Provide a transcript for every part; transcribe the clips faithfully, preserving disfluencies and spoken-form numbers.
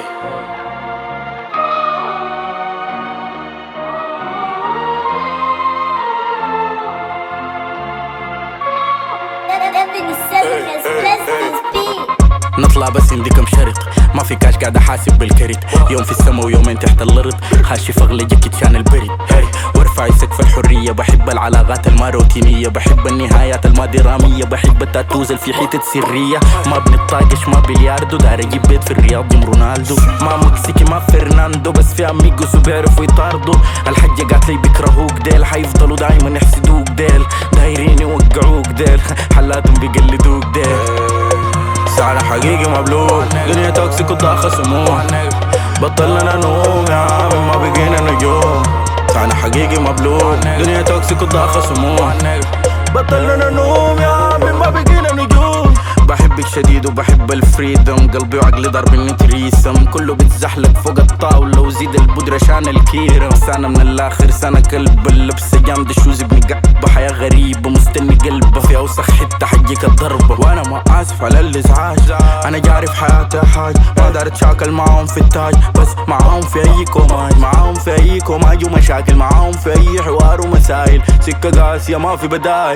نطلع بس عندي كم شرط، ما في كاش قاعد احاسب بالكريت. يوم في السما ويومين تحت الارض، خاشي فغلي جاكيت شان البرد. هي وارفع سقف الحرية، بحب العلاقات الماروتينية، بحب النهايات المادرامية، بحب التاتوز في حتة سرية. ما بنطاقش ما بلياردو، دار اجيب بيت في الرياض دم رونالدو. ما مكسيكي ما فرناندو، بس في اميجوس وبيعرفوا يطاردوا. الحجة قالت لي بيكرهوك ديل، حيفضلوا دايما يحسدوك ديل، دايرين يوقعوك ديل، حلاتهم بيقلدوك ديل. سعر حقيقي مبلول، دنيا توكسيك وضاخة سموم، بطلنا نوم يا عم ما بقينا نجوم. سعر حقيقي مبلول، دنيا توكسيك وضاخة سموم، بطلنا نوم يا عم ما بقينا نجوم. بحبك شديد وبحب الفريدم، قلبي وعقلي ضاربين تريسم، كله بتزحلق فوق الطاولة وزيد البودرة شان الكيرم. سنة من الاخر سنة كلب، اللبس جامد شوز بنقعب بحياة غريبة، مستني قلبه في اوسخ حتة حجيك الضربة. وانا ما اسف على الازعاج، انا جاري في حياتي حاج، ما دار اتشاكل معاهم في التاج، بس معاهم في اي كوماج، معاهم في اي كوماج ومشاكل، معاهم في اي حوار ومسائل، سكة قاسية ما في بدايل.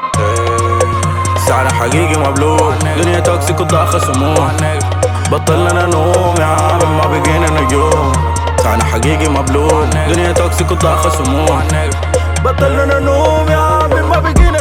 سعر حقيقي مبلول، دنيا توكسيك وضاخة سموم، بطلنا نوم يا عم ما بقينا نجوم. سعر حقيقي مبلول، دنيا توكسيك وضاخة سموم، بطلنا نوم يا عم ما بقينا